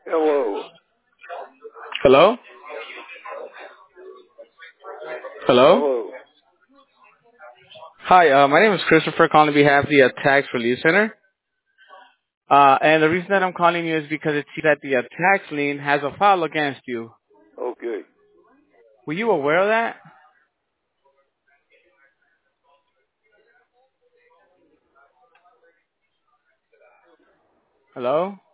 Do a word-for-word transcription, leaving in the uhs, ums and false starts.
Hello. Hello? Hello? Hello. Hi, uh, my name is Christopher calling on behalf of the uh, Tax Relief Center. Uh, and the reason that I'm calling you is because it seems that the uh, tax lien has a file against you. Okay. Were you aware of that? Hello?